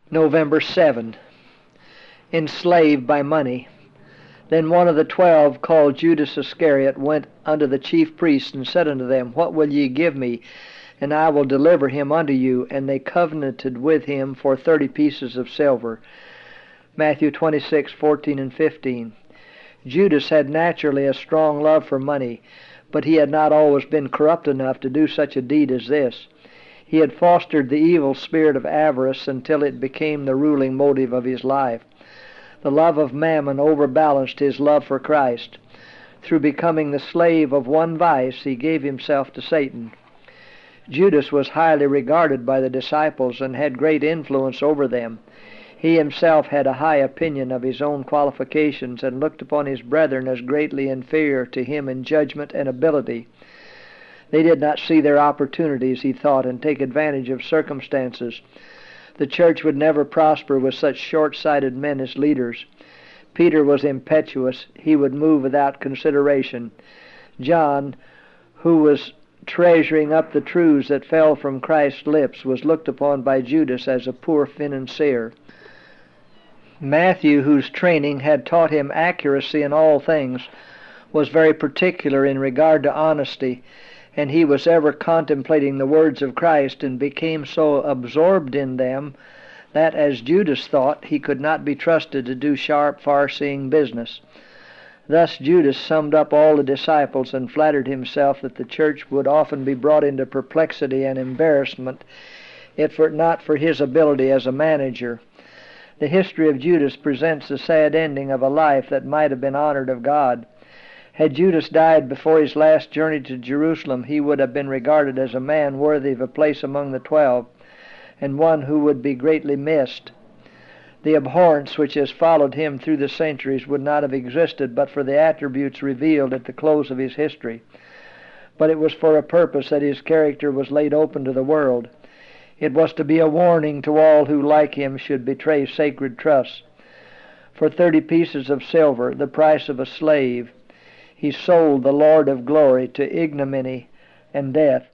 November 7. Enslaved by money. Then one of the 12, called Judas Iscariot, went unto the chief priests, and said unto them, What will ye give me, and I will deliver him unto you? And they covenanted with him for 30 pieces of silver. Matthew 26:14 and 15. Judas had naturally a strong love for money, but he had not always been corrupt enough to do such a deed as this. He had fostered the evil spirit of avarice until it became the ruling motive of his life. The love of mammon overbalanced his love for Christ. Through becoming the slave of one vice, he gave himself to Satan. Judas was highly regarded by the disciples and had great influence over them. He himself had a high opinion of his own qualifications and looked upon his brethren as greatly inferior to him in judgment and ability. They did not see their opportunities, he thought, and take advantage of circumstances. The church would never prosper with such short-sighted men as leaders. Peter was impetuous. He would move without consideration. John, who was treasuring up the truths that fell from Christ's lips, was looked upon by Judas as a poor financier. Matthew, whose training had taught him accuracy in all things, was very particular in regard to honesty, and he was ever contemplating the words of Christ, and became so absorbed in them that, as Judas thought, he could not be trusted to do sharp, far-seeing business. Thus Judas summed up all the disciples and flattered himself that the church would often be brought into perplexity and embarrassment if not for his ability as a manager. The history of Judas presents the sad ending of a life that might have been honored of God. Had Judas died before his last journey to Jerusalem, he would have been regarded as a man worthy of a place among the 12, and one who would be greatly missed. The abhorrence which has followed him through the centuries would not have existed but for the attributes revealed at the close of his history. But it was for a purpose that his character was laid open to the world. It was to be a warning to all who, like him, should betray sacred trusts. For 30 pieces of silver, the price of a slave, he sold the Lord of glory to ignominy and death.